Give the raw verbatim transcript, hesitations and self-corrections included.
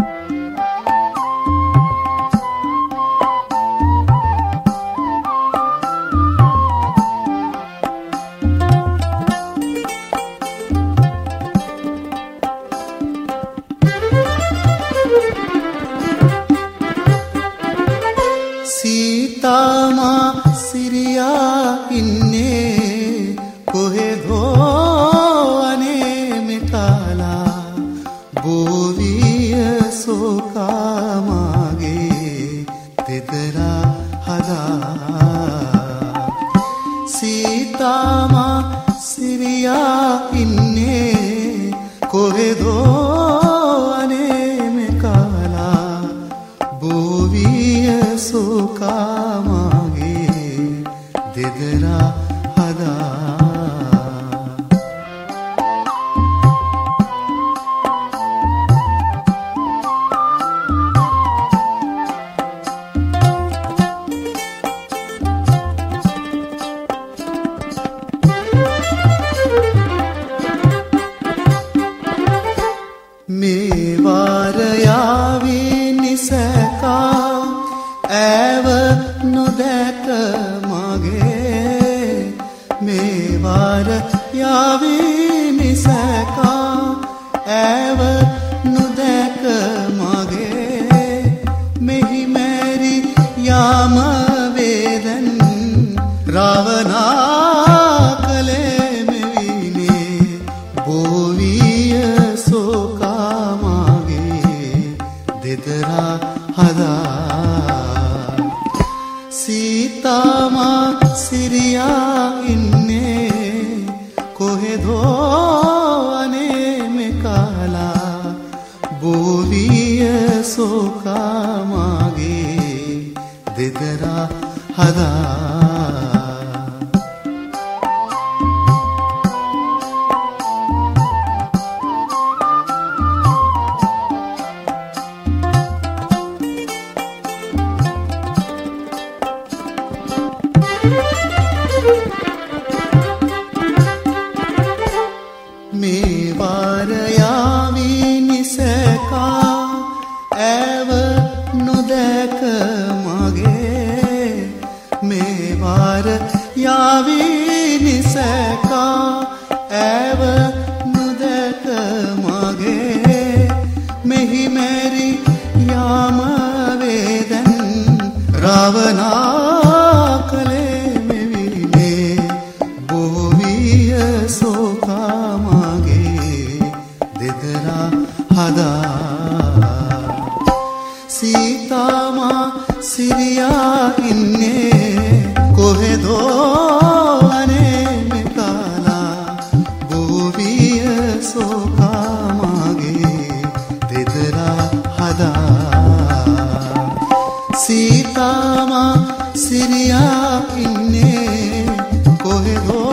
සීතාමා සිරියා ඉන්නේ කොහෙදෝ අනේ මෙකාලා බෝවිය සෝකාමාගේ තෙතරා හදා සීතාමා සිරියා ඉන්නේ කොහෙදෝ අනේ මෙකාලා බෝවිය සෝකාමාගේ දෙදරා හදා මේ වාරයාවී නිසකා ඇව නොදැක මගේ මේ වාරයාවී නිසකා ඇව නොදැක මගේ මෙහි මැරි යාම වේදන් රාවනා කලේ මෙවිනේ බෝවිය සෝකාමාගේ දෙදරා හදා සීතාමා සිරියා ඉන්නේ කොහෙදෝ අනේ මෙකාලා බෝවිය සෝකාමාගේ දෙදරා හදා මේ වාරයාවී නිසකා ඇව නොදැක මගේ මේ වාරයාවී නිසකා ඇව නොදැක මගේ මෙහි මැරි යාම වේදන් රාවනා කලේ මෙවිනේ බෝවිය සෝකාමාගේ දෙදරා හදා සීතාමා සිරියා ඉන්නේ කොහෙදෝ අනේ මෙකාලා බෝවිය සෝකාමාගේ දෙදරා හදා සීතාමා සිරියා ඉන්නේ කොහෙදෝ